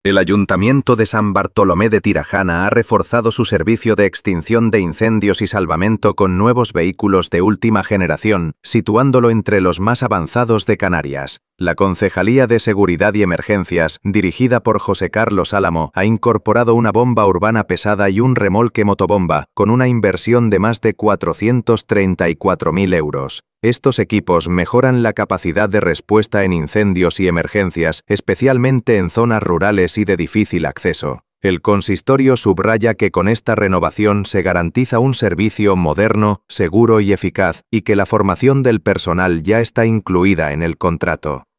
El Ayuntamiento de San Bartolomé de Tirajana ha reforzado su servicio de extinción de incendios y salvamento con nuevos vehículos de última generación, situándolo entre los más avanzados de Canarias. La Concejalía de Seguridad y Emergencias, dirigida por José Carlos Álamo, ha incorporado una bomba urbana pesada y un remolque motobomba, con una inversión de más de 434.000 euros. Estos equipos mejoran la capacidad de respuesta en incendios y emergencias, especialmente en zonas rurales y de difícil acceso. El consistorio subraya que con esta renovación se garantiza un servicio moderno, seguro y eficaz, y que la formación del personal ya está incluida en el contrato.